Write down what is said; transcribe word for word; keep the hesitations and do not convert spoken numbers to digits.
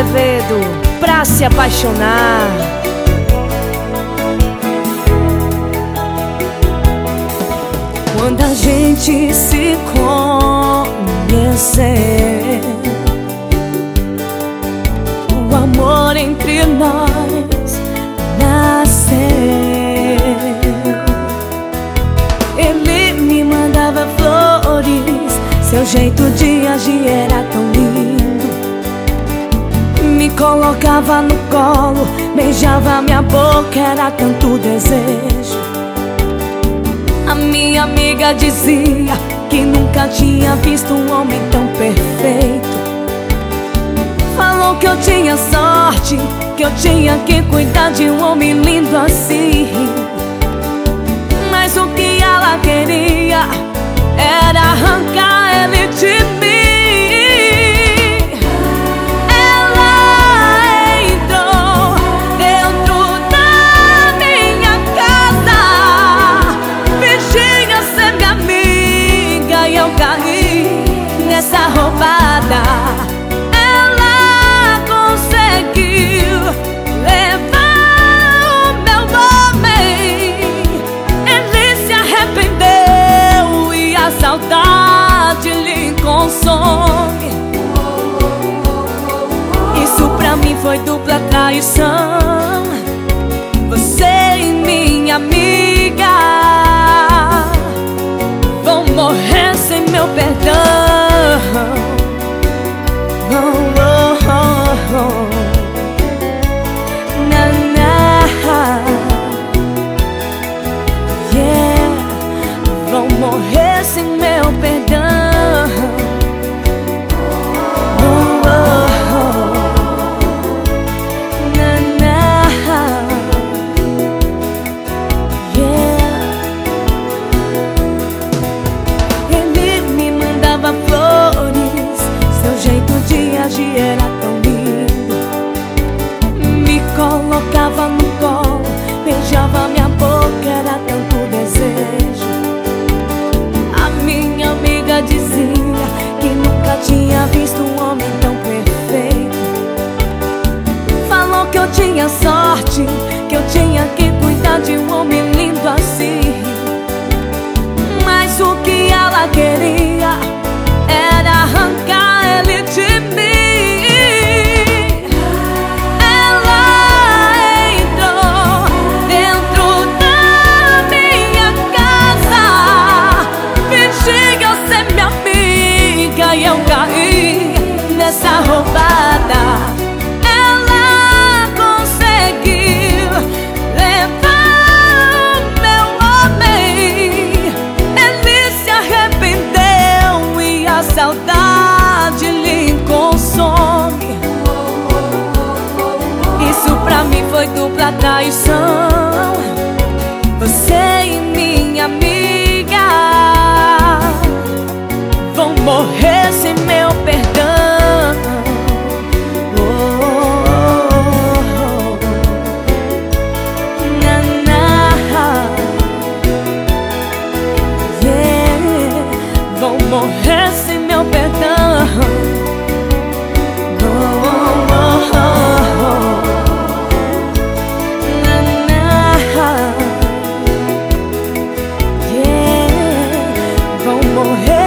Azevedo, pra se apaixonar. Quando a gente se conhecer, o amor entre nós nasceu. Ele me mandava flores, seu jeito de agir era tão lindo. Me colocava no colo, beijava minha boca, era tanto desejo. A minha amiga dizia que nunca tinha visto um homem tão perfeito. Falou que eu tinha sorte, que eu tinha que cuidar de um homem lindo assim. Mas o que ela queria era arrancar ele de mim. Nessa roubada, ela conseguiu levar o meu homem. Ele se arrependeu e a saudade lhe consome. Isso pra mim foi dupla traição. Você e minha amiga vão morrer sem meu perdão. Oh, oh, oh, oh. Na, na. Yeah. Vão morrer sem meu perdão. Oh, oh, oh. Na, na. Yeah. Ele me mandava flores, seu jeito de agir era tão lindo. Me colocava no colo, beijava minha boca, era tanto desejo. A minha amiga dizia que nunca tinha visto um homem tão perfeito. Falou que eu tinha sorte, que eu tinha que cuidar de um homem lindo assim. Mas o que ela queria era arrancar ele de mim. Ela entrou dentro da minha casa, fingia ser minha amiga e eu caí nessa roubada. Ela conseguiu levar o meu homem. Ele se arrependeu e a saudade lhe consome. Isso pra mim foi dupla traição. Você e minha amiga vão morrer sem meu perdão. Oh, oh, oh. Na, na. Yeah. Vão morrer sem meu perdão. Oh, oh, oh, oh. Na, na. Yeah. Vão morrer.